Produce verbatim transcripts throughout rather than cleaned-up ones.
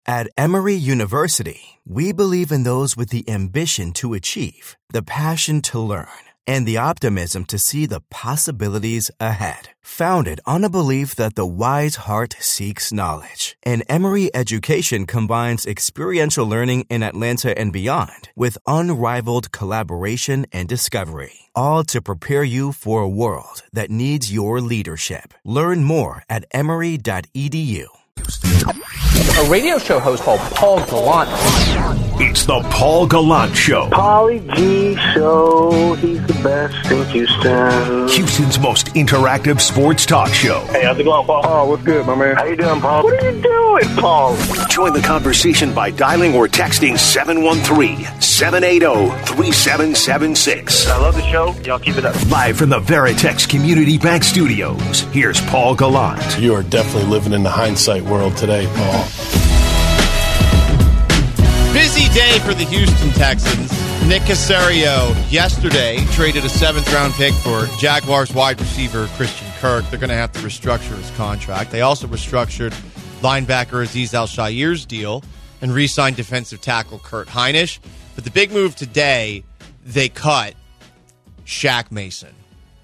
At Emory University, we believe in those with the ambition to achieve, the passion to learn, and the optimism to see the possibilities ahead. Founded on a belief that the wise heart seeks knowledge, and Emory education combines experiential learning in Atlanta and beyond with unrivaled collaboration and discovery, all to prepare you for a world that needs your leadership. Learn more at emory dot e d u. A radio show host called Paul Gallant. It's the Paul Gallant Show. Paulie G Show. He's the best in Houston. Houston's most interactive sports talk show. Hey, how's it going, Paul? Oh, what's good, my man? How you doing, Paul? What are you doing, Paul? Join the conversation by dialing or texting seven one three, seven eight zero, three seven seven six. I love the show. Y'all keep it up. Live from the Veritex Community Bank Studios, here's Paul Gallant. You are definitely living in the hindsight world today, Paul. Busy day for the Houston Texans. Nick Caserio yesterday traded a seventh-round pick for Jaguars wide receiver Christian Kirk. They're going to have to restructure his contract. They also restructured linebacker Azeez Al-Shaair's deal and re-signed defensive tackle Kurt Hinish. But the big move today, they cut Shaq Mason.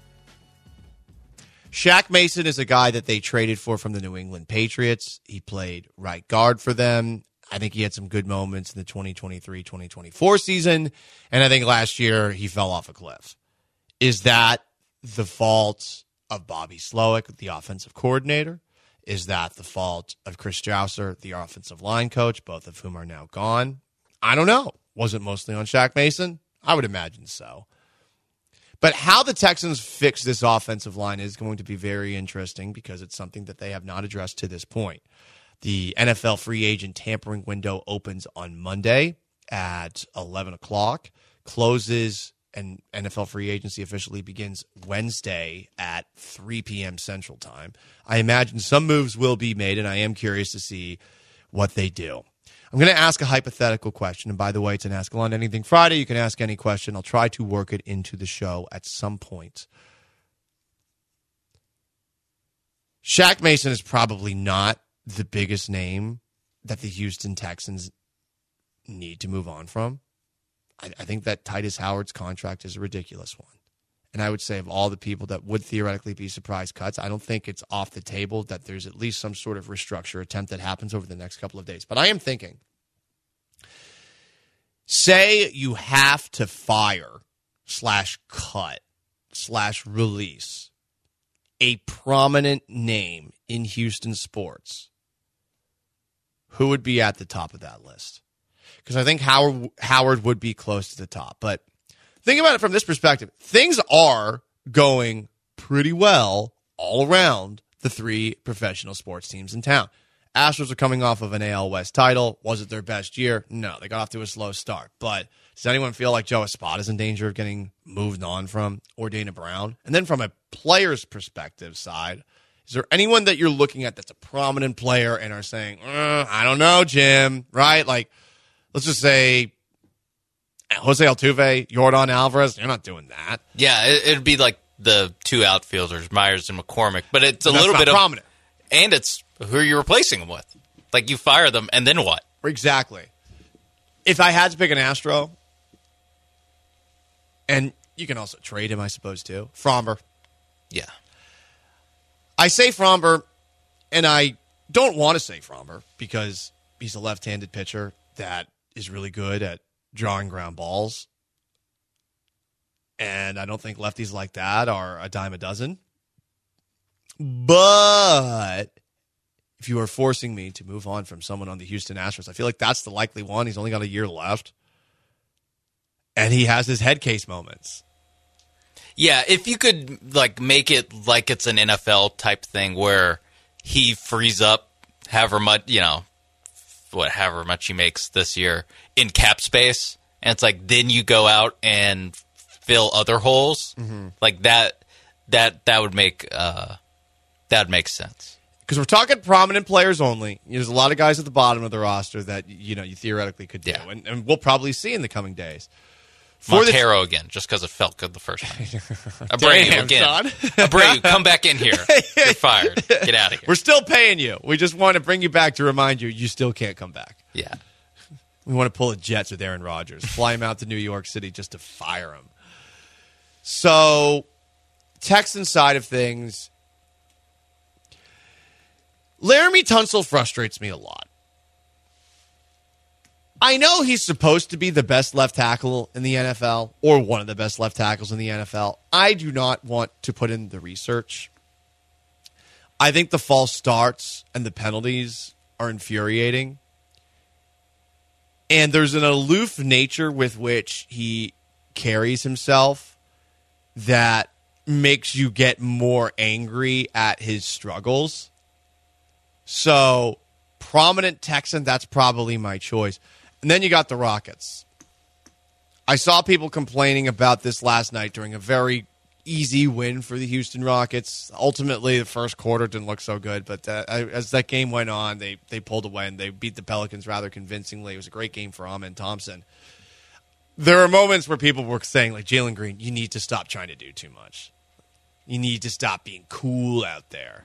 Shaq Mason is a guy that they traded for from the New England Patriots. He played right guard for them. I think he had some good moments in the twenty twenty-three twenty twenty-four season, and I think last year he fell off a cliff. Is that the fault of Bobby Slowick, the offensive coordinator? Is that the fault of Chris Strausser, the offensive line coach, both of whom are now gone? I don't know. Was it mostly on Shaq Mason? I would imagine so. But how the Texans fix this offensive line is going to be very interesting because it's something that they have not addressed to this point. The N F L free agent tampering window opens on Monday at eleven o'clock, closes, and N F L free agency officially begins Wednesday at three p.m. Central Time. I imagine some moves will be made, and I am curious to see what they do. I'm going to ask a hypothetical question, and by the way, it's an Ask Alon Anything Friday. You can ask any question. I'll try to work it into the show at some point. Shaq Mason is probably not the biggest name that the Houston Texans need to move on from. I, I think that Titus Howard's contract is a ridiculous one. And I would say of all the people that would theoretically be surprise cuts, I don't think it's off the table that there's at least some sort of restructure attempt that happens over the next couple of days. But I am thinking, say you have to fire slash cut slash release a prominent name in Houston sports. Who would be at the top of that list? Because I think Howard Howard would be close to the top. But think about it from this perspective. Things are going pretty well all around the three professional sports teams in town. Astros are coming off of an A L West title. Was it their best year? No, they got off to a slow start. But does anyone feel like Joe Espada's in danger of getting moved on from, or Dana Brown? And then from a player's perspective side, is there anyone that you're looking at that's a prominent player and are saying, uh, I don't know, Jim, right? Like, let's just say Jose Altuve, Yordan Alvarez, you're not doing that. Yeah, it, it'd be like the two outfielders, Myers and McCormick, but it's a That's little not bit prominent. of, and it's who are you replacing them with? Like, you fire them, and then what? Exactly. If I had to pick an Astro, and you can also trade him, I suppose, too, Fromber. Yeah. I say Fromber, and I don't want to say Fromber because he's a left-handed pitcher that is really good at drawing ground balls. And I don't think lefties like that are a dime a dozen. But if you are forcing me to move on from someone on the Houston Astros, I feel like that's the likely one. He's only got a year left. And he has his head case moments. Yeah, if you could like make it like it's an N F L type thing where he frees up however much, you know, what however much he makes this year in cap space, and it's like then you go out and fill other holes, mm-hmm. like that. That that would make uh, that would make sense. Because we're talking prominent players only. There's a lot of guys at the bottom of the roster that you know you theoretically could do, yeah. and, and we'll probably see in the coming days. For Montero the, again, just because it felt good the first time. Abreu Damn, again. son. Abreu, come back in here. You're fired. Get out of here. We're still paying you. We just want to bring you back to remind you you still can't come back. Yeah. We want to pull a Jets with Aaron Rodgers, fly him out to New York City just to fire him. So, Texan side of things, Laremy Tunsil frustrates me a lot. I know he's supposed to be the best left tackle in the N F L, or one of the best left tackles in the N F L. I do not want to put in the research. I think the false starts and the penalties are infuriating. And there's an aloof nature with which he carries himself that makes you get more angry at his struggles. So, prominent Texan, that's probably my choice. And then you got the Rockets. I saw people complaining about this last night during a very easy win for the Houston Rockets. Ultimately, the first quarter didn't look so good, but uh, as that game went on, they, they pulled away and they beat the Pelicans rather convincingly. It was a great game for Amen Thompson. There are moments where people were saying, like, Jalen Green, you need to stop trying to do too much. You need to stop being cool out there.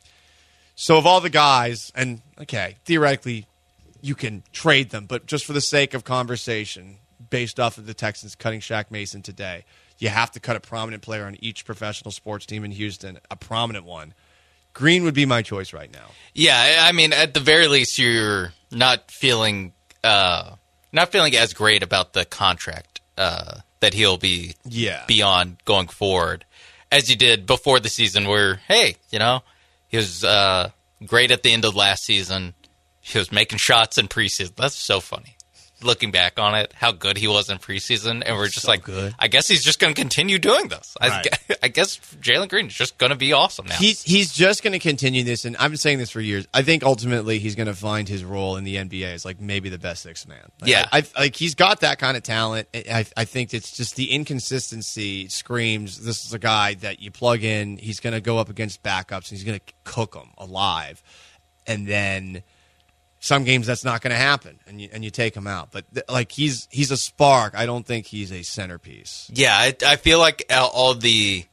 So of all the guys, and, okay, theoretically, you can trade them, but just for the sake of conversation, based off of the Texans cutting Shaq Mason today, you have to cut a prominent player on each professional sports team in Houston, a prominent one. Green would be my choice right now. Yeah, I mean, at the very least, you're not feeling uh, not feeling as great about the contract uh, that he'll be yeah. beyond going forward as you did before the season where, hey, you know, he was uh, great at the end of last season. He was making shots in preseason. That's so funny. Looking back on it, how good he was in preseason, and we're just so like, good. I guess he's just going to continue doing this. Right. I, I guess Jalen Green is just going to be awesome now. He's he's just going to continue this, and I've been saying this for years. I think ultimately he's going to find his role in the N B A as like maybe the best sixth man. Like, yeah, I, I, like he's got that kind of talent. I, I think it's just the inconsistency screams. This is a guy that you plug in. He's going to go up against backups, and he's going to cook them alive, and then. Some games that's not going to happen, and you and you take him out. But th- like he's he's a spark. I don't think he's a centerpiece. Yeah, I, I feel like all the,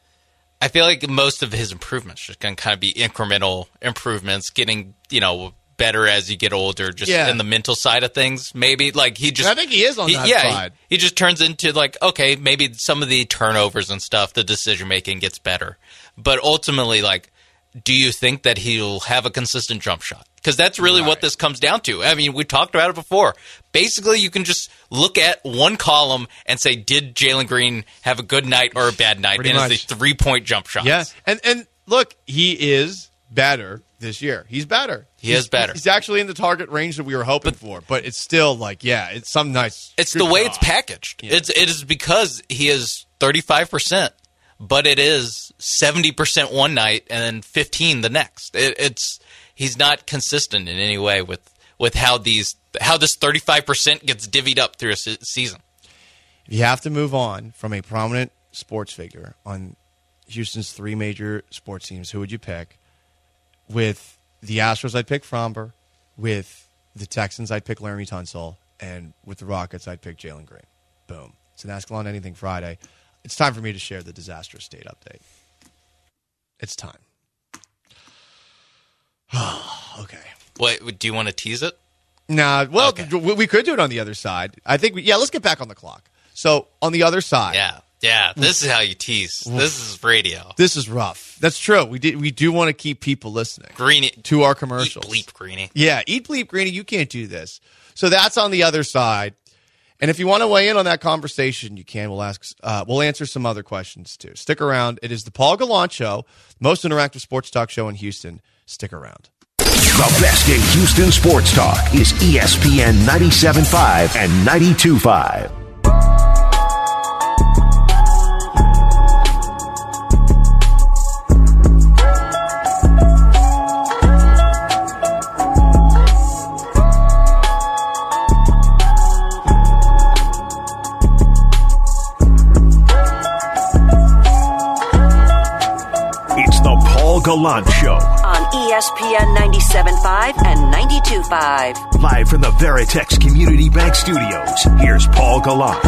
I feel like most of his improvements just going to kind of be incremental improvements, getting you know better as you get older, just yeah. in the mental side of things. Maybe like he just, I think he is on he, that yeah, side. He, he just turns into like okay, maybe some of the turnovers and stuff, the decision making gets better, but ultimately, like, do you think that he'll have a consistent jump shot? Because that's really right. what this comes down to. I mean, we talked about it before. Basically, you can just look at one column and say, did Jalen Green have a good night or a bad night? Pretty and much. it's the three-point jump shots. Yes. And, and look, he is better this year. He's better. He he's, is better. He's actually in the target range that we were hoping but, for. But it's still like, yeah, it's some nice. It's the way job. it's packaged. Yeah. It's, it is because he is thirty-five percent, but it is seventy percent one night and then fifteen the next. It, it's... He's not consistent in any way with, with how these how this thirty-five percent gets divvied up through a se- season. If you have to move on from a prominent sports figure on Houston's three major sports teams, who would you pick? With the Astros, I'd pick Fromber. With the Texans, I'd pick Laremy Tunsil. And with the Rockets, I'd pick Jalen Green. Boom. It's an Ask Alon Anything Friday. It's time for me to share the disastrous state update. It's time. Okay. Wait, do you want to tease it? Nah, well, Okay. we could do it on the other side. I think, we, yeah, let's get back on the clock. So, on the other side. Yeah, yeah, this is how you tease. This is radio. This is rough. That's true. We did, we do want to keep people listening. Greeny. To our commercials. Eat bleep, Greeny. Yeah, eat bleep, Greeny. You can't do this. So, that's on the other side. And if you want to weigh in on that conversation, you can. We'll ask. Uh, we'll answer some other questions, too. Stick around. It is the Paul Gallant Show, most interactive sports talk show in Houston. Stick around. The best in Houston sports talk is E S P N ninety-seven point five and ninety-two point five. Gallant Show. On E S P N ninety-seven point five and ninety-two point five. Live from the Veritex Community Bank Studios, here's Paul Gallant.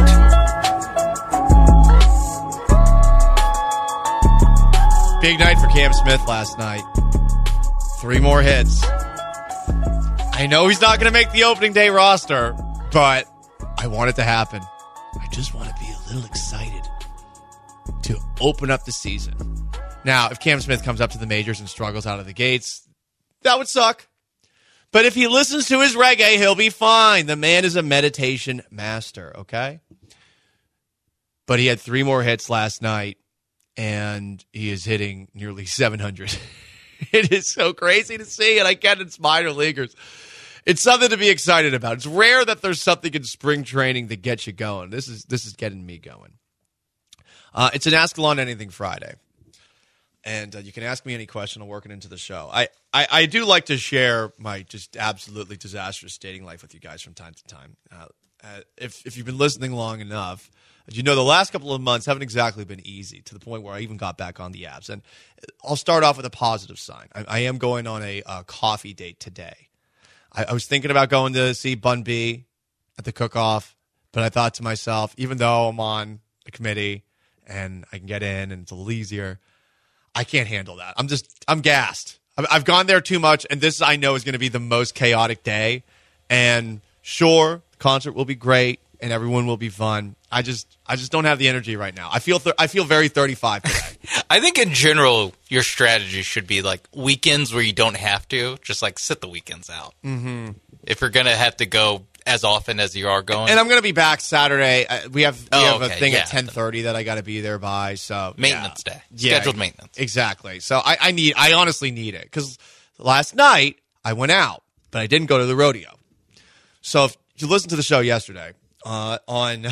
Big night for Cam Smith last night. Three more hits. I know he's not going to make the opening day roster, but I want it to happen. I just want to be a little excited to open up the season. Now, if Cam Smith comes up to the majors and struggles out of the gates, that would suck. But if he listens to his reggae, he'll be fine. The man is a meditation master, okay? But he had three more hits last night, and he is hitting nearly seven hundred. It is so crazy to see, and I get it's minor leaguers. It's something to be excited about. It's rare that there's something in spring training that gets you going. This is this is getting me going. Uh, it's an Ask Alon Anything Friday. And uh, you can ask me any question. I'm working into the show. I, I, I do like to share my just absolutely disastrous dating life with you guys from time to time. Uh, uh, if if you've been listening long enough, you know the last couple of months haven't exactly been easy, to the point where I even got back on the apps. And I'll start off with a positive sign. I, I am going on a uh, coffee date today. I, I was thinking about going to see Bun B at the cook-off, but I thought to myself, even though I'm on the committee and I can get in and it's a little easier, I can't handle that. I'm just, I'm gassed. I've, I've gone there too much, and this I know is going to be the most chaotic day. And sure, the concert will be great, and everyone will be fun. I just, I just don't have the energy right now. I feel, th- I feel very thirty-five today. I think in general, your strategy should be like weekends where you don't have to, just like sit the weekends out. Mm-hmm. If you're going to have to go as often as you are going. And I'm going to be back Saturday. Uh, we have we oh, have okay. a thing yeah. at ten thirty that I got to be there by. So maintenance yeah. day, yeah, scheduled maintenance. Exactly. So I, I need. I honestly need it, because last night I went out, but I didn't go to the rodeo. So if you listened to the show yesterday uh, on,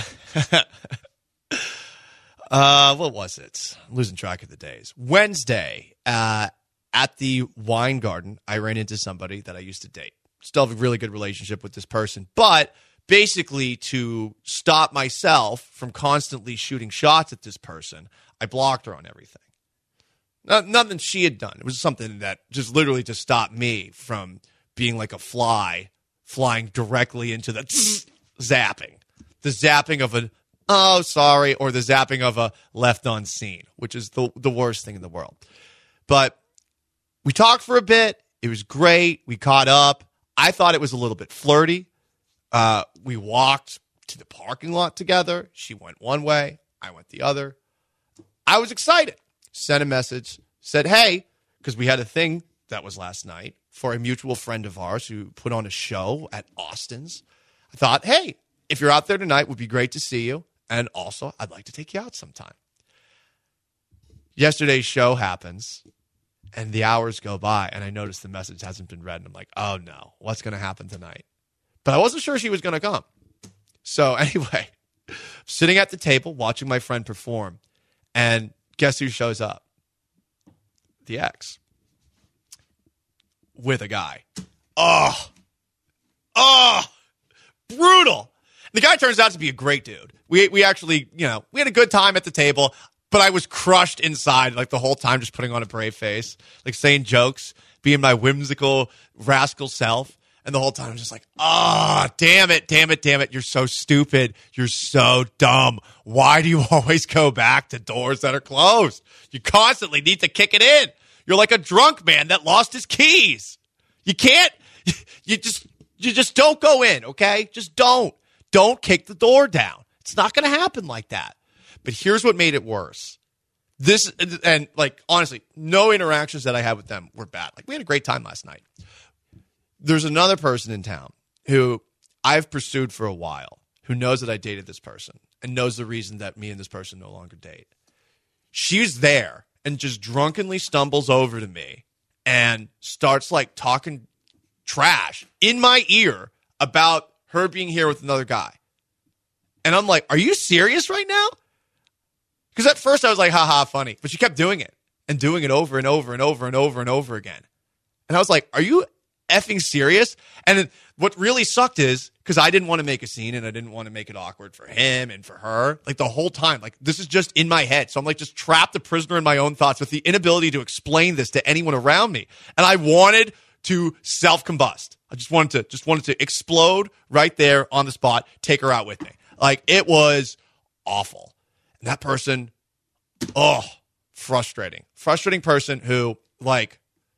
uh, what was it? I'm losing track of the days. Wednesday uh, at the Wine Garden, I ran into somebody that I used to date. Still have a really good relationship with this person, but basically to stop myself from constantly shooting shots at this person, I blocked her on everything. Not, nothing she had done. It was something that just literally to stop me from being like a fly flying directly into the zapping. The zapping of a, oh, sorry, or the zapping of a left unseen, which is the, the worst thing in the world. But we talked for a bit. It was great. We caught up. I thought it was a little bit flirty. Uh, we walked to the parking lot together. She went one way. I went the other. I was excited. Sent a message. Said, hey, because we had a thing that was last night for a mutual friend of ours who put on a show at Austin's. I thought, hey, if you're out there tonight, it would be great to see you. And also, I'd like to take you out sometime. Yesterday's show happens. And the hours go by, and I notice the message hasn't been read. And I'm like, oh, no, what's going to happen tonight? But I wasn't sure she was going to come. So anyway, sitting at the table, watching my friend perform, and guess who shows up? The ex. With a guy. Oh. Oh. Brutal. The guy turns out to be a great dude. We we actually, you know, we had a good time at the table. But I was crushed inside, like the whole time, just putting on a brave face, like saying jokes, being my whimsical, rascal self. And the whole time I was just like, ah, oh, damn it, damn it, damn it. You're so stupid. You're so dumb. Why do you always go back to doors that are closed? You constantly need to kick it in. You're like a drunk man that lost his keys. You can't, you just, you just don't go in, okay? Just don't. Don't kick the door down. It's not going to happen like that. But here's what made it worse. This, and like, honestly, no interactions that I had with them were bad. Like, we had a great time last night. There's another person in town who I've pursued for a while, who knows that I dated this person and knows the reason that me and this person no longer date. She's there and just drunkenly stumbles over to me and starts like talking trash in my ear about her being here with another guy. And I'm like, are you serious right now? Because at first I was like, haha, funny. But she kept doing it and doing it over and over and over and over and over again. And I was like, are you effing serious? And then what really sucked is, because I didn't want to make a scene and I didn't want to make it awkward for him and for her, like the whole time, like this is just in my head. So I'm like just trapped a prisoner in my own thoughts with the inability to explain this to anyone around me. And I wanted to self-combust. I just wanted to, just wanted to explode right there on the spot, take her out with me. Like it was awful. And that person, oh, frustrating. Frustrating person who like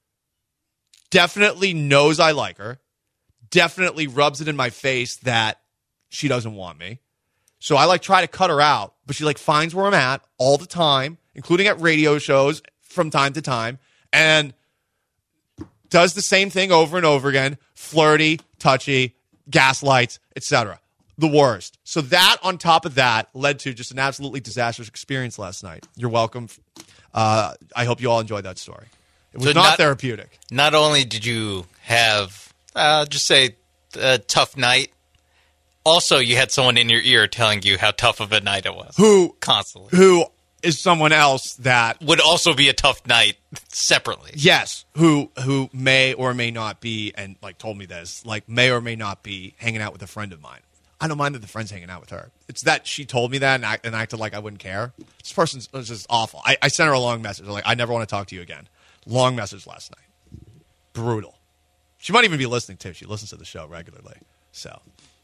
definitely knows I like her. Definitely rubs it in my face that she doesn't want me. So I like try to cut her out, but she like finds where I'm at all the time, including at radio shows from time to time, and does the same thing over and over again. Flirty, touchy, gaslights, et cetera. The worst. So that on top of that led to just an absolutely disastrous experience last night. You're welcome. Uh, I hope you all enjoyed that story. It was So not, not- therapeutic. Not only did you have, uh, just say, a tough night, also you had someone in your ear telling you how tough of a night it was. Who Constantly. Who is someone else that Would also be a tough night separately. yes, who who may or may not be, and like told me this, like may or may not be hanging out with a friend of mine. I don't mind that the friend's hanging out with her. It's that she told me that and, act, and acted like I wouldn't care. This person's was just awful. I, I sent her a long message. Like, I never want to talk to you again. Long message last night. Brutal. She might even be listening too. She listens to the show regularly. So,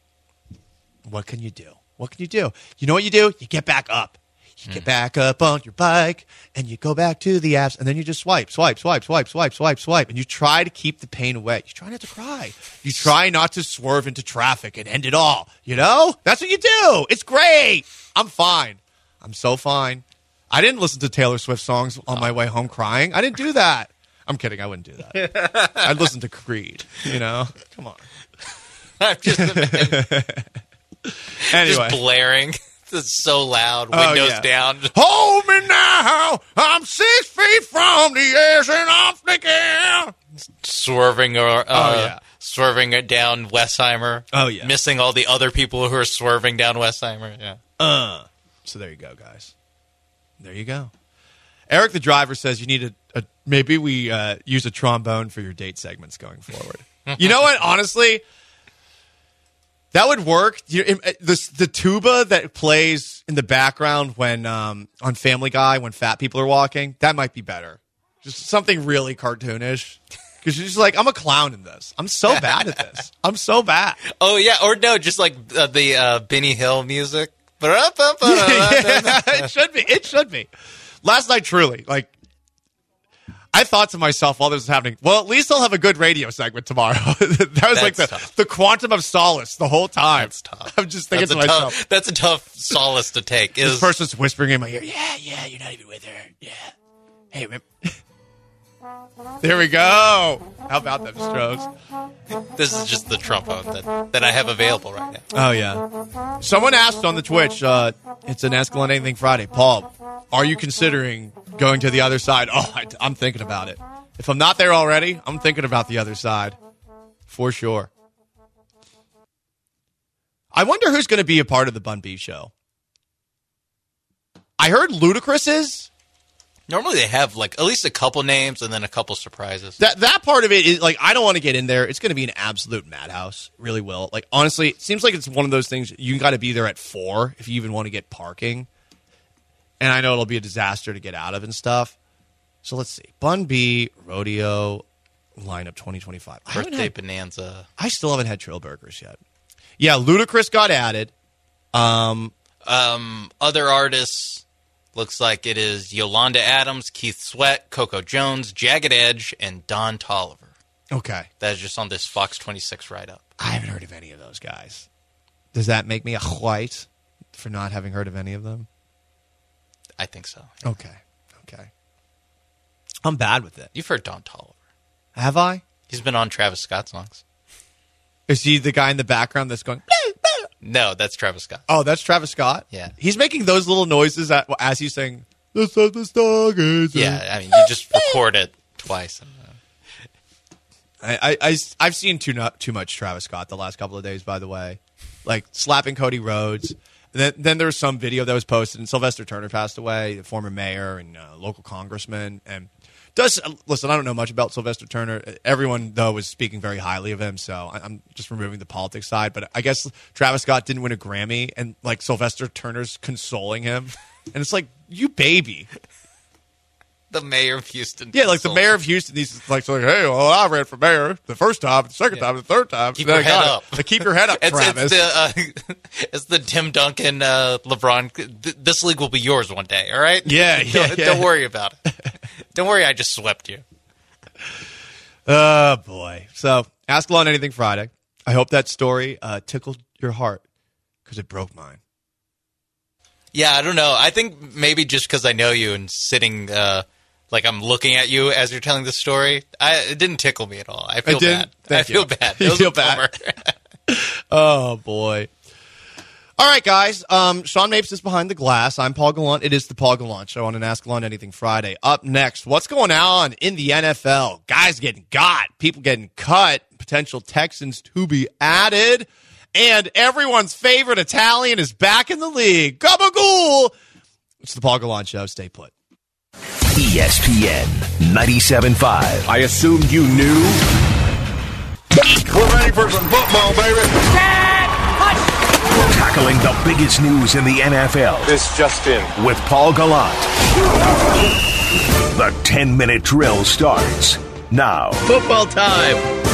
what can you do? What can you do? You know what you do? You get back up. You get back up on your bike and you go back to the apps and then you just swipe, swipe, swipe, swipe, swipe, swipe, swipe. And you try to keep the pain away. You try not to cry. You try not to swerve into traffic and end it all. You know? That's what you do. It's great. I'm fine. I'm so fine. I didn't listen to Taylor Swift songs on my way home crying. I didn't do that. I'm kidding. I wouldn't do that. I'd listen to Creed. You know? Come on. I'm just, Anyway. just blaring. It's so loud. Oh, Windows yeah. down. Hold me now. I'm six feet from the edge and I'm thinking. Swerving or uh, Oh, yeah. swerving it down Westheimer. Oh, yeah. Missing all the other people who are swerving down Westheimer. Yeah. Uh. So there you go, guys. There you go. Eric the driver says you need a, a maybe we uh, use a trombone for your date segments going forward. You know what? Honestly, that would work. You, the the tuba that plays in the background when um, on Family Guy when fat people are walking, that might be better. Just something really cartoonish. Because you're just like, I'm a clown in this. I'm so bad at this. I'm so bad. Oh, yeah. Or no, just like uh, the uh, Benny Hill music. Yeah, it should be. It should be. Last night, truly, like, I thought to myself while this was happening, well, at least I'll have a good radio segment tomorrow. That was like the, tough. the quantum of solace the whole time. That's tough. I'm just thinking That's to a myself. tough, that's a tough solace to take. This Is person's whispering in my ear, yeah, yeah, you're not even with her. Yeah. Hey, remember? There we go. How about them Strokes? This is just the trombone that, that I have available right now. Oh, yeah. Someone asked on the Twitch, uh, it's an Ask Glenn Anything Friday. Paul, are you considering going to the other side? Oh, I, I'm thinking about it. If I'm not there already, I'm thinking about the other side. For sure. I wonder who's going to be a part of the Bun B show. I heard Ludacris is. Normally they have like at least a couple names and then a couple surprises. That that part of it is like I don't want to get in there. It's going to be an absolute madhouse. It really will. Like honestly, it seems like it's one of those things you got to be there at four if you even want to get parking. And I know it'll be a disaster to get out of and stuff. So let's see. Bun B Rodeo lineup twenty twenty-five. I haven't Birthday had- Bonanza. I still haven't had Trail Burgers yet. Yeah, Ludacris got added. Um, Um, other artists, looks like it is Yolanda Adams, Keith Sweat, Coco Jones, Jagged Edge, and Don Tolliver. okay. That is just on this Fox twenty-six write-up. I haven't heard of any of those guys. Does that make me a white for not having heard of any of them? I think so. Okay. Okay. I'm bad with it. You've heard Don Tolliver. Have I? He's been on Travis Scott songs. Is he the guy in the background that's going... No, that's Travis Scott. Oh, that's Travis Scott? Yeah. He's making those little noises at, as he's saying, "This is the stargazer." Yeah, I mean, you just record it twice. And, uh, I, I, I, I've seen too, not, too much Travis Scott the last couple of days, by the way. Like, slapping Cody Rhodes. And then, then there was some video that was posted, and Sylvester Turner passed away, the former mayor and uh, local congressman. And Does listen, I don't know much about Sylvester Turner. Everyone, though, was speaking very highly of him, so I'm just removing the politics side. But I guess Travis Scott didn't win a Grammy, and like Sylvester Turner's consoling him. And it's like, you baby. The mayor of Houston. Yeah, like the mayor of Houston, he's like, like, hey, well, I ran for mayor the first time, the second yeah. time, the third time. Keep your head up. Like, keep your head up, it's, Travis. It's the, uh, it's the Tim Duncan, uh, LeBron. This league will be yours one day, all right? Yeah, yeah, don't, yeah. Don't worry about it. Don't worry, I just swept you. Oh, boy. So, Ask Alon Anything Friday. I hope that story uh, tickled your heart because it broke mine. Yeah, I don't know. I think maybe just because I know you and sitting, uh, like I'm looking at you as you're telling the story, I, it didn't tickle me at all. I feel bad. Thank I feel you. bad. You feel bad? Oh, boy. All right, guys. Um, Sean Mapes is behind the glass. I'm Paul Gallant. It is the Paul Gallant Show on an Ask Alon Anything Friday. Up next, what's going on in the N F L? Guys getting got, people getting cut, potential Texans to be added, and everyone's favorite Italian is back in the league. Gabagool! It's the Paul Gallant Show. Stay put. E S P N ninety-seven point five. I assumed you knew. We're ready for some football, baby. Tackling the biggest news in the N F L. This just in. With Paul Gallant. The ten-minute drill starts now. Football time.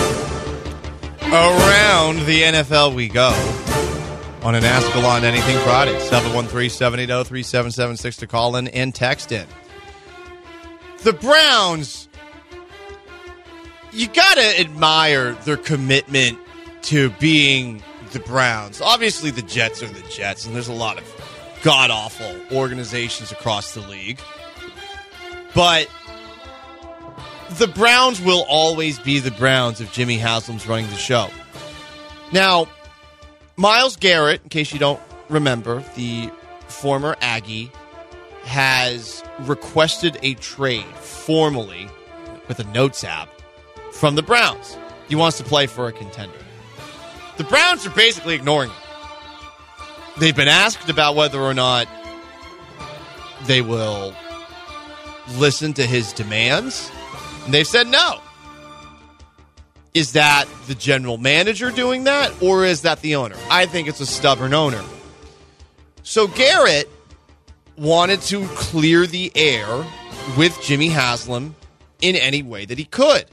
Around the N F L we go on an Ask Alon Anything Friday. seven one three, seven eight zero, three seven seven six to call in and text in. The Browns, you got to admire their commitment to being the Browns. Obviously, the Jets are the Jets, and there's a lot of god-awful organizations across the league. But the Browns will always be the Browns if Jimmy Haslam's running the show. Now, Myles Garrett, in case you don't remember, the former Aggie, has requested a trade formally with a notes app from the Browns. He wants to play for a contender. The Browns are basically ignoring him. They've been asked about whether or not they will listen to his demands, and they've said no. Is that the general manager doing that, or is that the owner? I think it's a stubborn owner. So Garrett wanted to clear the air with Jimmy Haslam in any way that he could.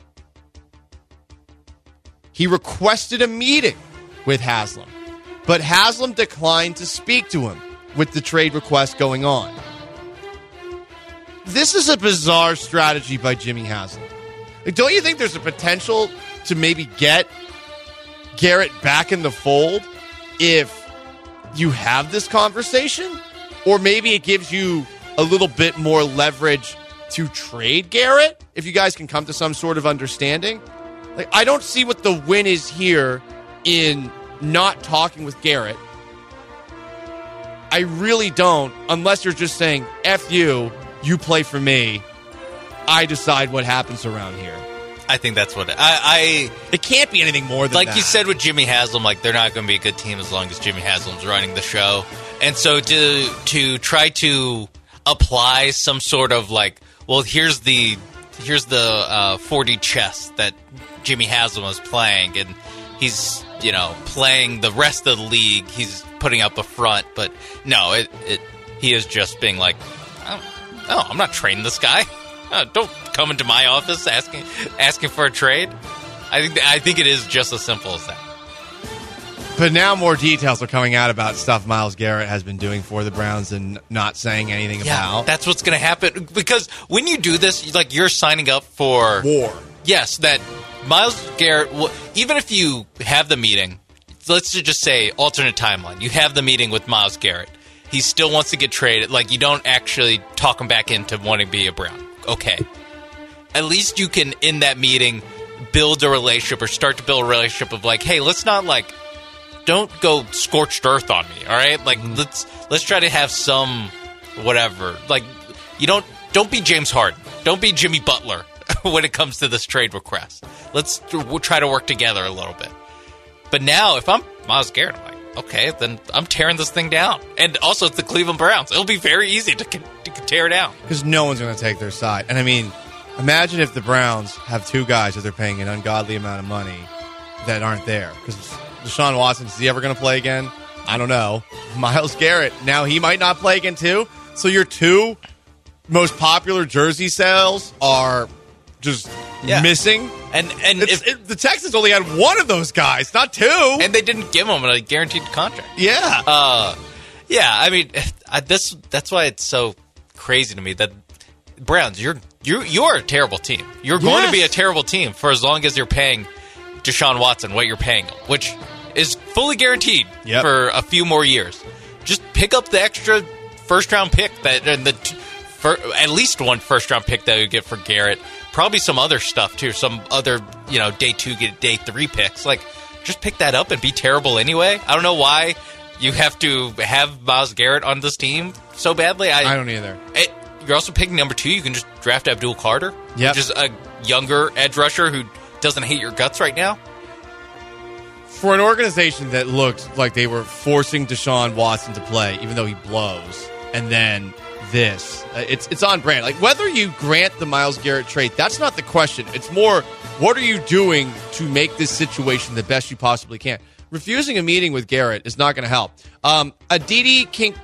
He requested a meeting with Haslam, but Haslam declined to speak to him with the trade request going on. This is a bizarre strategy by Jimmy Haslam. Like, don't you think there's a potential to maybe get Garrett back in the fold if you have this conversation? Or maybe it gives you a little bit more leverage to trade Garrett if you guys can come to some sort of understanding. Like, I don't see what the win is here in not talking with Garrett. I really don't, unless you're just saying, F you, you play for me, I decide what happens around here. I think that's what it, I, I. It can't be anything more than like that. you said with Jimmy Haslam, like they're not going to be a good team as long as Jimmy Haslam's running the show, and so to to try to apply some sort of like, well, here's the here's the uh, four D chess that Jimmy Haslam is playing, and he's you know playing the rest of the league. He's putting up a front, but no, it it he is just being like, oh, oh I'm not trading this guy. Uh, don't come into my office asking asking for a trade. I think I think it is just as simple as that. But now more details are coming out about stuff Myles Garrett has been doing for the Browns and not saying anything yeah, about. That's what's going to happen, because when you do this, like you're signing up for war. Yes, that Myles Garrett. Will, even if you have the meeting, let's just say alternate timeline. You have the meeting with Myles Garrett. He still wants to get traded. Like you don't actually talk him back into wanting to be a Brown. Okay. At least you can, in that meeting, build a relationship or start to build a relationship of like, hey, let's not like, don't go scorched earth on me, all right? Like, mm-hmm. let's let's try to have some whatever. Like, you don't don't be James Harden, don't be Jimmy Butler when it comes to this trade request. Let's we'll try to work together a little bit. But now, if I'm Myles Garrett, I'm like, okay, then I'm tearing this thing down. And also, it's the Cleveland Browns. It'll be very easy to, to tear down because no one's going to take their side. And I mean, Imagine if the Browns have two guys that they're paying an ungodly amount of money that aren't there. Because Deshaun Watson, is he ever going to play again? I don't know. Myles Garrett, now he might not play again too. So your two most popular jersey sales are just yeah. missing. And and if, it, the Texans only had one of those guys, not two. And they didn't give him a guaranteed contract. Yeah. Uh, yeah, I mean, I, this that's why it's so crazy to me that Browns, you're you you're a terrible team. You're yes. going to be a terrible team for as long as you're paying Deshaun Watson what you're paying him, which is fully guaranteed yep. for a few more years. Just pick up the extra first round pick that and the for, at least one first round pick that you get for Garrett. Probably some other stuff too, some other you know day two, get day three picks. Like, just pick that up and be terrible anyway. I don't know why you have to have Myles Garrett on this team so badly. I, I don't either. It, you're also picking number two. You can just draft Abdul Carter, yep. which is a younger edge rusher who doesn't hate your guts right now. For an organization that looked like they were forcing Deshaun Watson to play, even though he blows, and then this, it's it's on brand. Like, whether you grant the Myles Garrett trade, that's not the question. It's more, what are you doing to make this situation the best you possibly can? Refusing a meeting with Garrett is not going to help. Um, Aditi King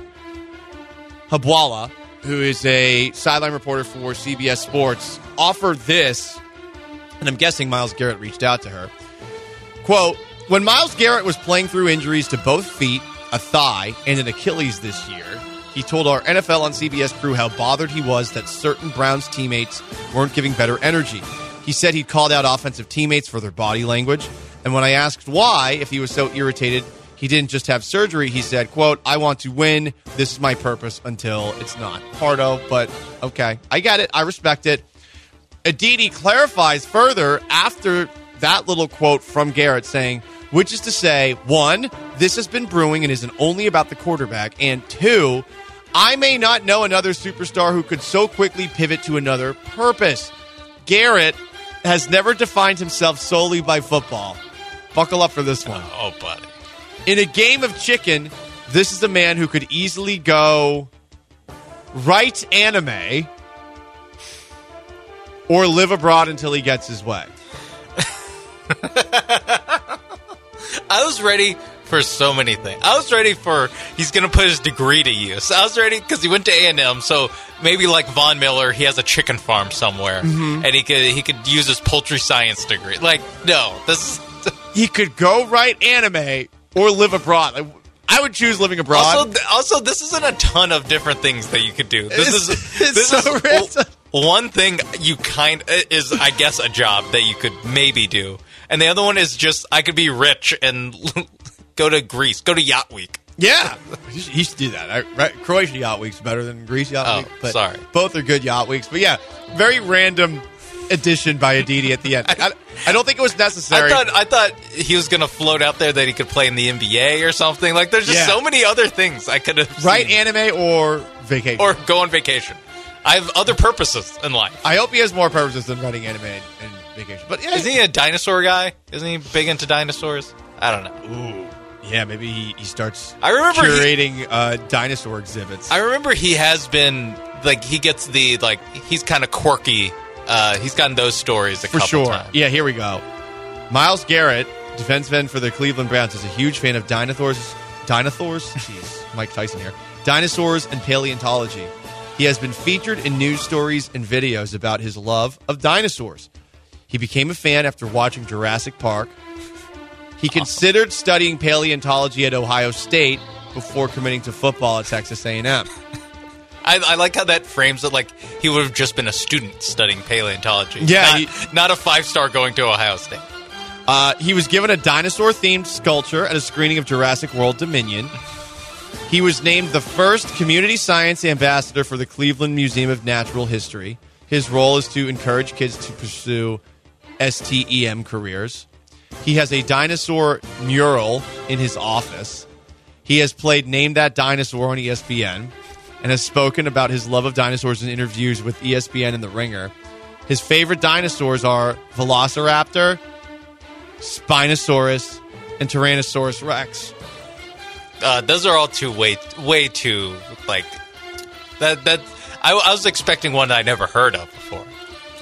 Habwala, who is a sideline reporter for C B S Sports, offered this, and I'm guessing Myles Garrett reached out to her. Quote, when Myles Garrett was playing through injuries to both feet, a thigh, and an Achilles this year, he told our N F L on C B S crew how bothered he was that certain Browns teammates weren't giving better energy. He said he'd called out offensive teammates for their body language, and when I asked why, if he was so irritated, he didn't just have surgery. He said, quote, I want to win. This is my purpose until it's not. Hardo, but okay. I get it. I respect it. Aditi clarifies further after that little quote from Garrett saying, which is to say, one, this has been brewing and isn't only about the quarterback, and two, I may not know another superstar who could so quickly pivot to another purpose. Garrett has never defined himself solely by football. Buckle up for this one. Oh, buddy. In a game of chicken, this is a man who could easily go write anime or live abroad until he gets his way. I was ready for so many things. I was ready for he's going to put his degree to use. I was ready because he went to A and M, so maybe like Von Miller, he has a chicken farm somewhere, mm-hmm. and he could he could use his poultry science degree. Like, no, this is he could go write anime or live abroad. I would choose living abroad. Also, also, this isn't a ton of different things that you could do. This it's, is it's this so is random. One thing you kind is, I guess, a job that you could maybe do, and the other one is just I could be rich and go to Greece, go to Yacht Week. Yeah, you should, you should do that. I, right, Croatia Yacht Week's better than Greece Yacht oh, Week. But sorry, both are good Yacht Weeks. But yeah, very random addition by Aditi at the end. I, I don't think it was necessary. I thought I thought he was going to float out there that he could play in the N B A or something. Like, there's just yeah. so many other things I could have Write seen. anime or vacation. Or go on vacation. I have other purposes in life. I hope he has more purposes than writing anime and, and vacation. But yeah, isn't he a dinosaur guy? Isn't he big into dinosaurs? I don't know. Ooh. Yeah, maybe he, he starts I remember curating he, uh, dinosaur exhibits. I remember he has been, like, he gets the, like, he's kind of quirky. Uh, he's gotten those stories a for couple sure. times. Yeah, here we go. Myles Garrett, defensive end for the Cleveland Browns, is a huge fan of dinosaurs. Dinosaurs? Jeez, Mike Tyson here. Dinosaurs and paleontology. He has been featured in news stories and videos about his love of dinosaurs. He became a fan after watching Jurassic Park. He considered studying paleontology at Ohio State before committing to football at Texas A and M. I, I like how that frames it like he would have just been a student studying paleontology. Yeah. Not, he, not a five-star going to Ohio State. Uh, he was given a dinosaur-themed sculpture at a screening of Jurassic World Dominion. He was named the first community science ambassador for the Cleveland Museum of Natural History. His role is to encourage kids to pursue STEM careers. He has a dinosaur mural in his office. He has played Name That Dinosaur on E S P N and has spoken about his love of dinosaurs in interviews with E S P N and The Ringer. His favorite dinosaurs are Velociraptor, Spinosaurus, and Tyrannosaurus Rex. Uh, those are all too way, way too like that. That I, I was expecting one I never heard of before.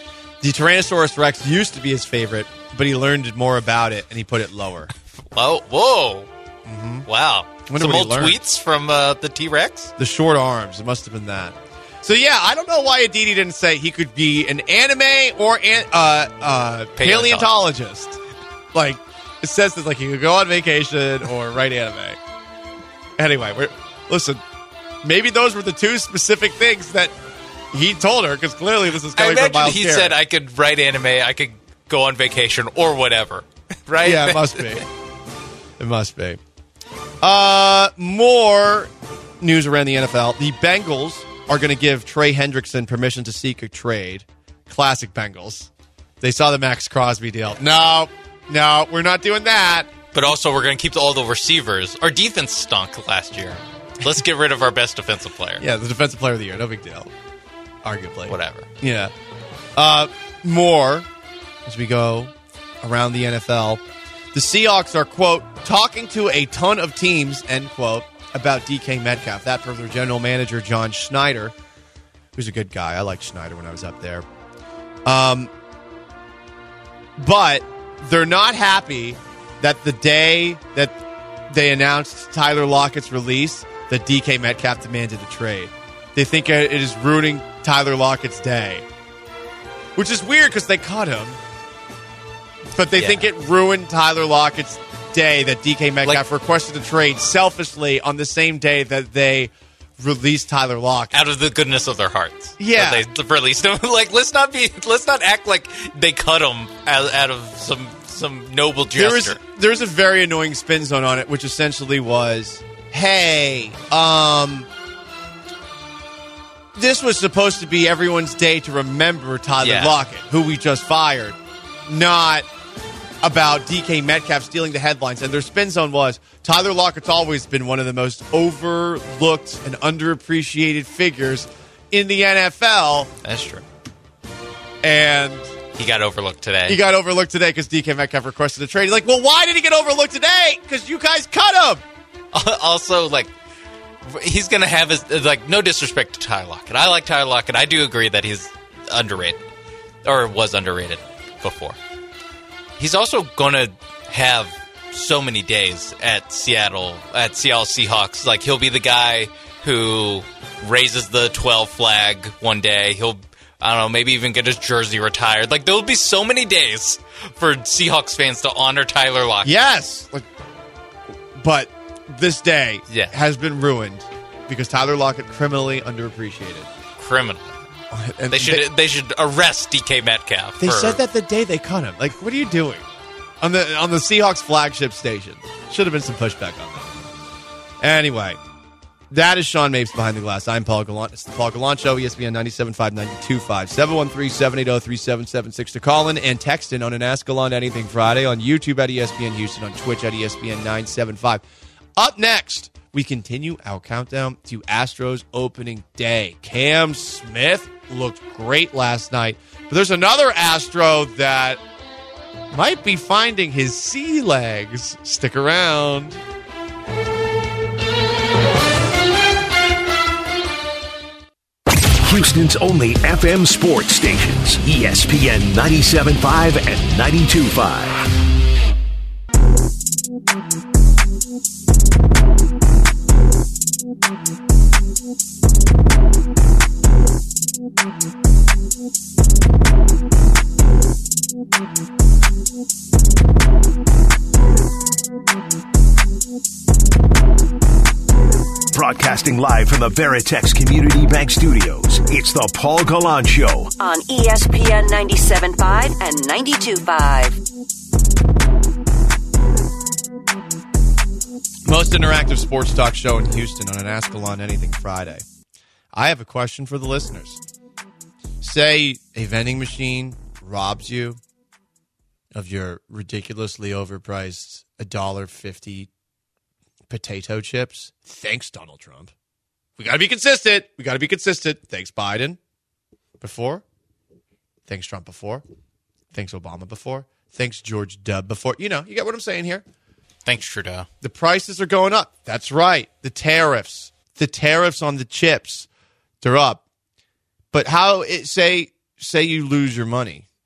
The Tyrannosaurus Rex used to be his favorite, but he learned more about it and he put it lower. Whoa, whoa. Mm-hmm. Wow. Wonder Some what he old learned. tweets from uh, the T-Rex? The short arms. It must have been that. So, yeah, I don't know why Aditi didn't say he could be an anime or an, uh, uh, paleontologist. Like, it says that like he could go on vacation or write anime. Anyway, we're, listen, maybe those were the two specific things that he told her, because clearly this is I coming from imagine Miles he Garrett. said I could write anime, I could go on vacation, or whatever. Right? Yeah, it must be. It must be. Uh, more news around the N F L. The Bengals are going to give Trey Hendrickson permission to seek a trade. Classic Bengals. They saw the Max Crosby deal. No, no, we're not doing that. But also, we're going to keep all the receivers. Our defense stunk last year. Let's get rid of our best defensive player. Yeah, the defensive player of the year. No big deal. Arguably. Whatever. Yeah. Uh, more as we go around the N F L. The Seahawks are, quote, talking to a ton of teams, end quote, about D K Metcalf. That per their general manager, John Schneider, who's a good guy. I liked Schneider when I was up there. Um, but they're not happy that the day that they announced Tyler Lockett's release, that D K Metcalf demanded a trade. They think it is ruining Tyler Lockett's day. Which is weird because they cut him. But they Yeah. think it ruined Tyler Lockett's day that D K Metcalf Like- requested a trade selfishly on the same day that they released Tyler Lockett. Out of the goodness of their hearts. Yeah. That they released him. Like, let's not be, let's not act like they cut him out, out of some, some noble There was, gesture. there was a very annoying spin zone on it, which essentially was, hey, um... this was supposed to be everyone's day to remember Tyler Yeah. Lockett, who we just fired, not about D K Metcalf stealing the headlines. And their spin zone was, Tyler Lockett's always been one of the most overlooked and underappreciated figures in the N F L. That's true. And He got overlooked today. he got overlooked today because D K Metcalf requested a trade. Like, well, why did he get overlooked today? Because you guys cut him. Also, like, he's going to have his, like, no disrespect to Tyler Lockett. I like Tyler Lockett. I do agree that he's underrated, or was underrated before. He's also going to have so many days at Seattle, at Seattle Seahawks. Like, he'll be the guy who raises the twelve flag one day. He'll, I don't know, maybe even get his jersey retired. Like, there'll be so many days for Seahawks fans to honor Tyler Lockett. Yes. Like, but this day Yeah. has been ruined because Tyler Lockett criminally underappreciated. Criminal. And They should they should arrest D K Metcalf. They for, said that the day they cut him. Like, what are you doing on the on the Seahawks flagship station? Should have been some pushback on that. Anyway, that is Sean Mapes Behind the Glass. I'm Paul Gallant. It's the Paul Gallant Show, E S P N ninety-seven point five, ninety-two point five, seven one three, seven eight zero, three seven seven six to call in and text in on an Ask Gallant Anything Friday, on YouTube at E S P N Houston, on Twitch at E S P N nine seven five. Up next, we continue our countdown to Astros opening day. Cam Smith looked great last night, but there's another Astro that might be finding his sea legs. Stick around. Houston's only F M sports stations, E S P N ninety-seven point five and ninety-two point five. Broadcasting live from the Veritex Community Bank Studios, it's the Paul Gallant Show. On E S P N ninety-seven point five and ninety-two point five. Most interactive sports talk show in Houston on an Ask Gallant Anything Friday. I have a question for the listeners. Say a vending machine robs you of your ridiculously overpriced one dollar fifty potato chips. Thanks, Donald Trump. We got to be consistent. We got to be consistent. Thanks, Biden. Before. Thanks, Trump. Before. Thanks, Obama. Before. Thanks, George W. Before. You know, you get what I'm saying here. Thanks, Trudeau. The prices are going up. That's right. The tariffs. The tariffs on the chips. They're up. But how it say say you lose your money.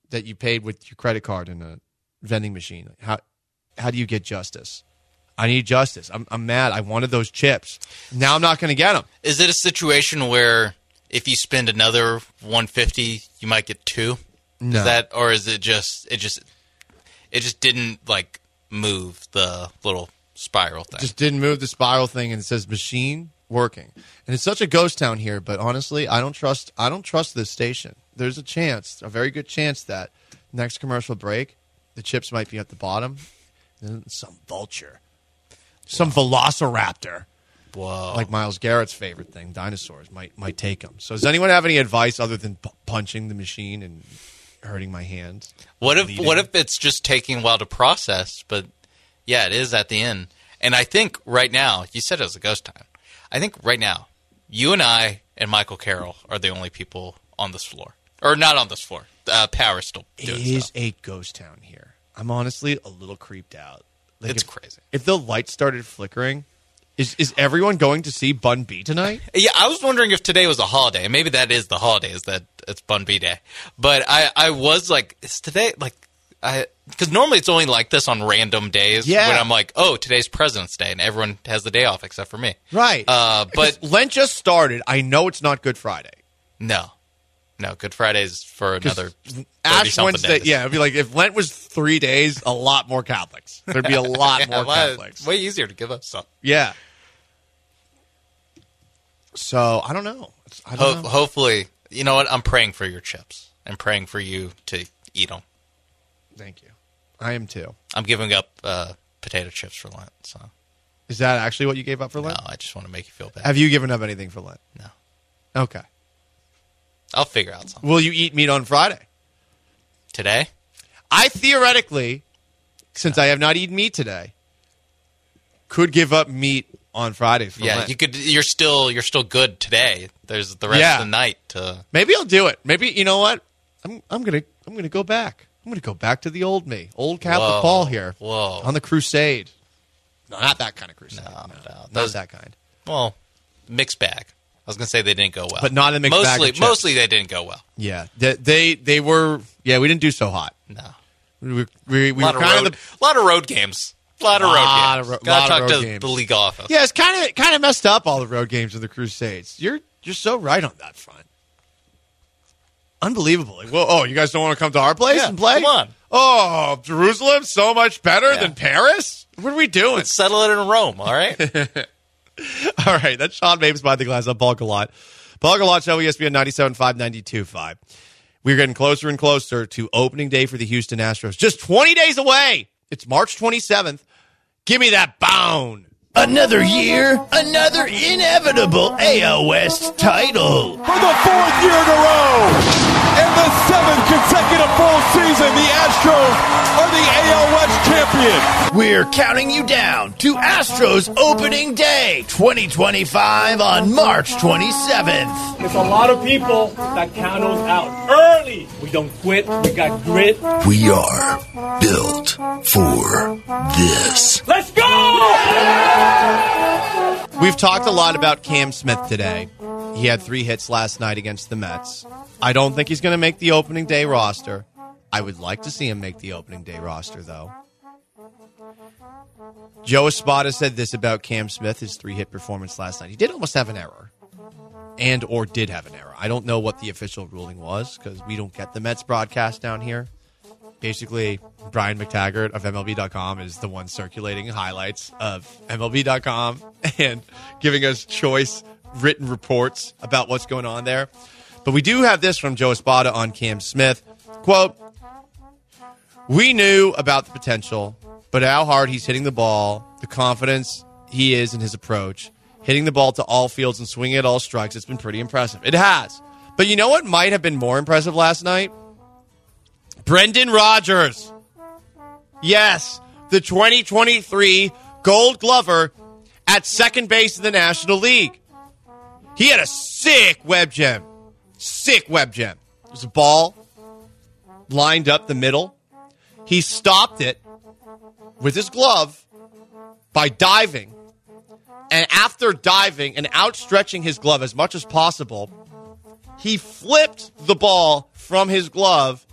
that you paid with your credit card in a vending machine. How how do you get justice? I need justice. I'm I'm mad. I wanted those chips. Now I'm not going to get them. Is it a situation where if you spend another one hundred fifty dollars, you might get two? No. Is that, or is it just it just it just didn't like move the little spiral thing? Just didn't move the spiral thing, and it says machine working. And it's such a ghost town here, but honestly, I don't trust I don't trust this station. There's a chance, a very good chance that next commercial break, the chips might be at the bottom. And some vulture. Some Whoa. velociraptor. Whoa. Like Myles Garrett's favorite thing, dinosaurs, might might take them. So does anyone have any advice other than p- punching the machine and hurting my hands? What if bleeding? What if it's just taking a while to process, but yeah, it is at the end. And I think right now, you said it was a ghost town. I think right now, you and I and Michael Carroll are the only people on this floor. Or not on this floor. Uh, Power's still doing It is stuff. a ghost town here. I'm honestly a little creeped out. Like It's if, crazy. If the lights started flickering, is is everyone going to see Bun B tonight? Yeah, I was wondering if today was a holiday. Maybe that is the holiday, is that it's Bun B Day. But I, I was like, is today, like, I because normally it's only like this on random days. Yeah. When I'm like, oh, today's President's Day, and everyone has the day off except for me. Right. Uh, but Because Lent just started. I know it's not Good Friday. no. No, Good Friday's for another Ash Wednesday, days. yeah, it'd be like if Lent was three days, a lot more Catholics. There'd be a lot Yeah, more well, Catholics. Way easier to give up stuff. Yeah. So I don't know. I don't Ho- know. Hopefully, you know what? I'm praying for your chips. I'm praying for you to eat them. Thank you. I am too. I'm giving up uh, potato chips for Lent. So Is that actually what you gave up for Lent? no, I just want to make you feel bad. Have you given up anything for Lent? No. Okay. I'll figure out something. Will you eat meat on Friday? Today? I theoretically, since I have not eaten meat today, could give up meat on Friday for Yeah, Lent. you could. You're still. You're still good today. There's the rest Yeah. of the night to. Maybe I'll do it. Maybe you know what? I'm I'm gonna I'm gonna go back. I'm gonna go back to the old me, old Catholic Whoa. Paul here. Whoa. On the crusade. No, not that kind of crusade. No, No, no. not Those- that kind. Well, mixed bag. I was gonna say they didn't go well, But not a mixed bag mostly, of chips. Mostly they didn't go well. Yeah, they they, they were. Yeah, we didn't do so hot. No. We we, we, we A lot, were of kind road, of the. lot of road games. A lot of road Lot games. of ro- Gotta lot of talk road to games. the league office. Yeah, it's kind of kind of messed up all the road games of the Crusades. You're you're so right on that front. Unbelievable. Like, whoa, oh, you guys don't want to come to our place Yeah, and play? come on. Oh, Jerusalem, so much better Yeah. than Paris? What are we doing? Let's settle it in Rome, all right? All right, that's Sean Mapes by the Glass. I'm Paul Galot. Paul Galot Show, E S P N ninety-seven point five, ninety-two point five. We're getting closer and closer to opening day for the Houston Astros. Just twenty days away. It's March twenty-seventh. Give me that bone. Another year, another inevitable A L West title. For the fourth year in a row and the seventh consecutive full season, the Astros are the A L West champions. We're counting you down to Astros opening day twenty twenty-five on March twenty-seventh. There's a lot of people that count us out early. We don't quit. We got grit. We are built for this. Let's go! We've talked a lot about Cam Smith today. He had three hits last night against the Mets. I don't think he's going to make the opening day roster. I would like to see him make the opening day roster, though. Joe Espada said this about Cam Smith, his three-hit performance last night. He did almost have an error, and or did have an error. I don't know what the official ruling was because we don't get the Mets broadcast down here. Basically, Brian McTaggart of M L B dot com is the one circulating highlights of M L B dot com and giving us choice written reports about what's going on there. But we do have this from Joe Espada on Cam Smith. Quote, "We knew about the potential, but how hard he's hitting the ball, the confidence he is in his approach, hitting the ball to all fields and swinging at all strikes, it's been pretty impressive." It has. But you know what might have been more impressive last night? Brendan Rodgers. Yes, the twenty twenty-three Gold Glover at second base in the National League. He had a sick web gem. Sick web gem. It was a ball lined up the middle. He stopped it with his glove by diving. And after diving and outstretching his glove as much as possible, he flipped the ball from his glove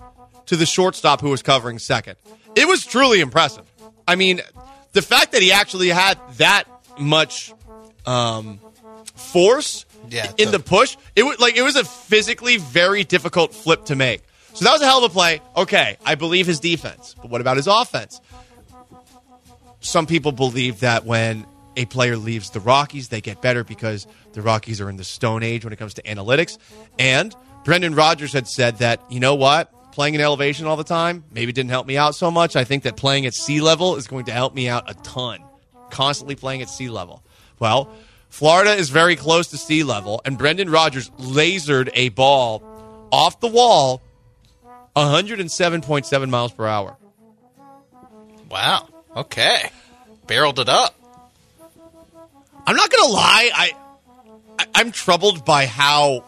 to the shortstop who was covering second. It was truly impressive. I mean, the fact that he actually had that much um, force yeah, in the push, it was like it was a physically very difficult flip to make. So that was a hell of a play. Okay, I believe his defense, but what about his offense? Some people believe that when a player leaves the Rockies, they get better because the Rockies are in the Stone Age when it comes to analytics. And Brendan Rodgers had said that, you know what? Playing in elevation all the time maybe didn't help me out so much. I think that playing at sea level is going to help me out a ton. Constantly playing at sea level. Well, Florida is very close to sea level, and Brendan Rodgers lasered a ball off the wall one hundred seven point seven miles per hour. Wow. Okay. Barreled it up. I'm not going to lie. I, I, I'm troubled by how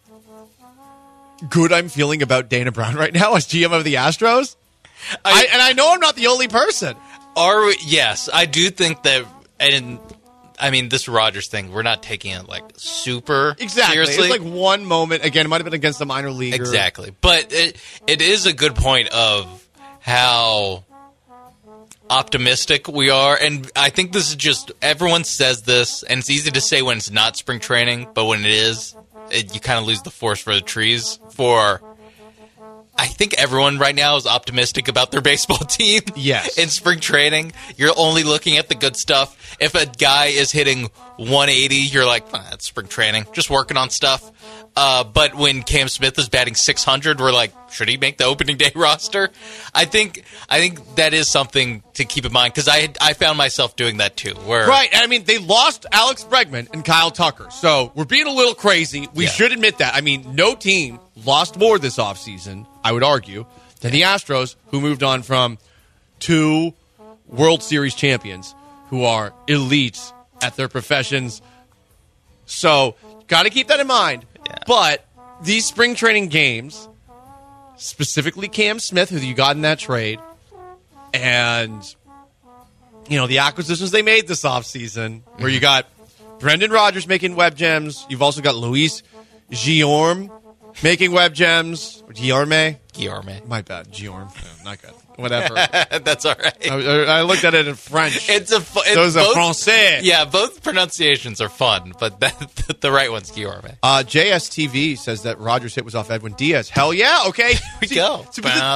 good I'm feeling about Dana Brown right now as G M of the Astros. I, I, and I know I'm not the only person. Are we, yes, I do think that, and I mean, this Rodgers thing, we're not taking it like super exactly. seriously. It's like one moment. Again, it might have been against the minor leaguer. Exactly. But it, it is a good point of how optimistic we are. And I think this is just, everyone says this, and it's easy to say when it's not spring training, but when it is, it, you kind of lose the forest for the trees for... I think everyone right now is optimistic about their baseball team. Yes. In spring training, you're only looking at the good stuff. If a guy is hitting one eighty, you're like, oh, that's spring training, just working on stuff. Uh, but when Cam Smith is batting six hundred, we're like, should he make the opening day roster? I think I think that is something to keep in mind because I I found myself doing that too. Where right, and I mean they lost Alex Bregman and Kyle Tucker, so we're being a little crazy. We yeah. should admit that. I mean, no team lost more this offseason, I would argue, than the Astros, who moved on from two World Series champions who are elites at their professions. So, got to keep that in mind. Yeah. But these spring training games, specifically Cam Smith, who you got in that trade, and you know the acquisitions they made this offseason, mm-hmm. where you got Brendan Rodgers making web gems. You've also got Luis Guillorme making web gems. Guillorme? Guillorme. My bad. Guillorme. No, not good. Whatever. That's all right. I, I looked at it in French. It's a fu- it's Those are both, français. Yeah, both pronunciations are fun, but that, the right one's Guillorme. Uh, J S T V says that Rodgers' hit was off Edwin Diaz. Hell yeah. Okay. Here we go.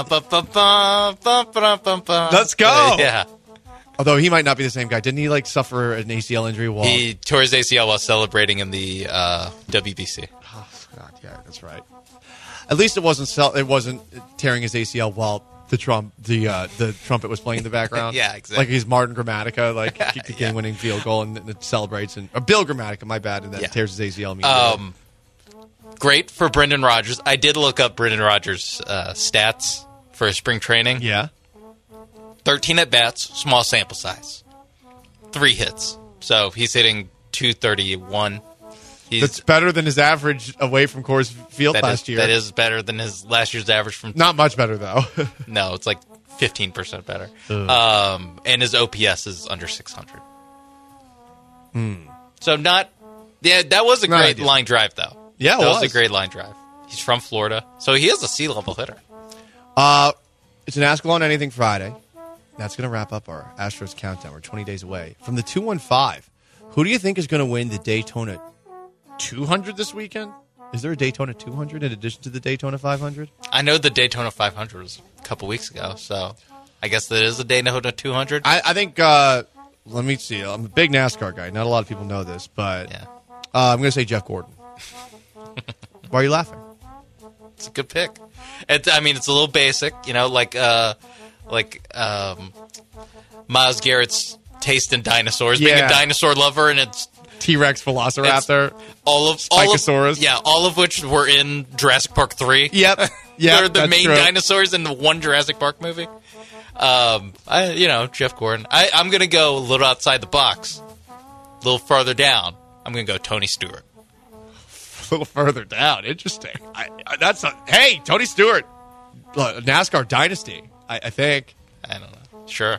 Let's go. Yeah. Although he might not be the same guy. Didn't he like suffer an A C L injury while he tore his A C L while celebrating in the uh, W B C? Oh God, yeah, that's right. At least it wasn't cel- it wasn't tearing his A C L while the trump the uh, the trumpet was playing in the background. Yeah, exactly. Like he's Martin Gramatica, like kicked the game-winning yeah. field goal and, and it celebrates and or Bill Gramatica, my bad, and then yeah. tears his A C L. Um, great for Brendan Rodgers. I did look up Brendan Rodgers' uh, stats for his spring training. Yeah. thirteen at bats, small sample size. Three hits. So he's hitting two thirty-one. He's, That's better than his average away from Coors Field last is, year. That is better than his last year's average from... Not much better, though. No, it's like fifteen percent better. Um, and his O P S is under six hundred. Hmm. So not... Yeah, that was a not great ideal. line drive, though. Yeah, it That was. was a great line drive. He's from Florida. So he is a sea-level hitter. Uh, it's an Ask Along Anything Friday. That's going to wrap up our Astros countdown. We're twenty days away. From the two one five, who do you think is going to win the Daytona two hundred this weekend? Is there a Daytona two hundred in addition to the Daytona five hundred? I know the Daytona five hundred was a couple weeks ago, so I guess there is a Daytona two hundred. I, I think, uh, let me see. I'm a big NASCAR guy. Not a lot of people know this, but yeah. uh, I'm going to say Jeff Gordon. Why are you laughing? It's a good pick. It's, I mean, it's a little basic, you know, like uh, like um, Myles Garrett's taste in dinosaurs, Yeah. being a dinosaur lover, and it's T-Rex, Velociraptor, it's all of all Spikosaurus. Of, yeah, all of which were in Jurassic Park three. Yep, yeah, they're the that's main true. dinosaurs in the one Jurassic Park movie. Um, I, you know, Jeff Gordon. I, I'm gonna go a little outside the box, a little farther down. I'm gonna go Tony Stewart. A little further down. Interesting. I, I, that's a, hey, Tony Stewart, uh, NASCAR dynasty. I, I think. I don't know. Sure.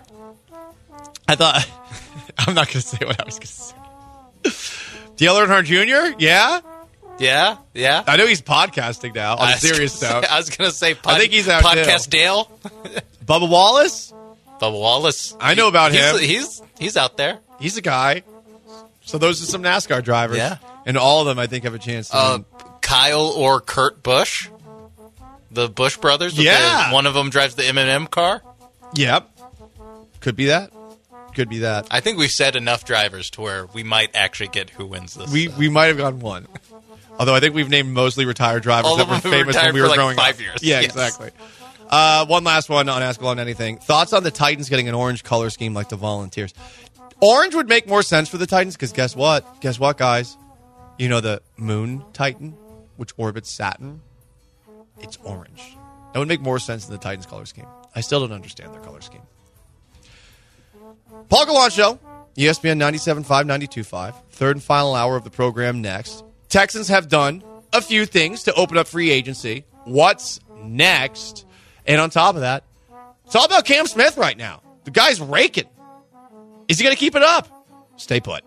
I thought. I'm not going to say what I was going to say. Dale Earnhardt Junior Yeah, Yeah, yeah. I know he's podcasting now. On a serious note, I was going to say, pod, I think he's out podcast too. Dale. Bubba Wallace. Bubba Wallace. I know about he's, him. He's he's out there. He's a guy. So those are some NASCAR drivers. Yeah, and all of them, I think, have a chance to. Uh, Kyle or Kurt Busch, the Busch brothers. Yeah, the, one of them drives the M and M car. Yep, could be that. Could be that. I think we've said enough drivers to where we might actually get who wins this. We we might have gone one. Although I think we've named mostly retired drivers all that were famous when we were like growing five up. Years. Yeah, yes. exactly. Uh, one last one on Ask Alone Anything. Thoughts on the Titans getting an orange color scheme like the Volunteers? Orange would make more sense for the Titans because guess what? Guess what, guys? You know the Moon Titan, which orbits Saturn? It's orange. That would make more sense than the Titans color scheme. I still don't understand their color scheme. Paul Gallant Show, E S P N ninety-seven point five, ninety-two point five. Third and final hour of the program next. Texans have done a few things to open up free agency. What's next? And on top of that, it's all about Cam Smith right now. The guy's raking. Is he going to keep it up? Stay put.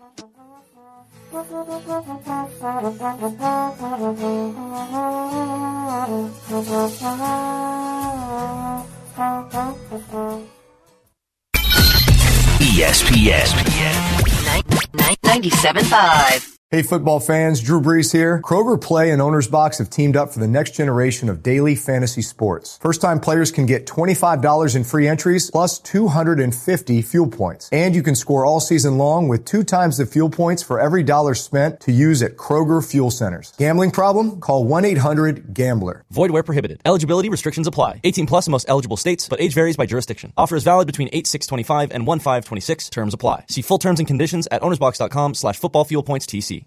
E S P N ninety-seven point five. Hey football fans, Drew Brees here. Kroger Play and Owner's Box have teamed up for the next generation of daily fantasy sports. First-time players can get twenty-five dollars in free entries plus two hundred fifty fuel points. And you can score all season long with two times the fuel points for every dollar spent to use at Kroger Fuel Centers. Gambling problem? Call one eight hundred gambler. Void where prohibited. Eligibility restrictions apply. eighteen plus in most eligible states, but age varies by jurisdiction. Offer is valid between eight six twenty-five and one five twenty-six. Terms apply. See full terms and conditions at ownersbox.com slash football fuel points TC.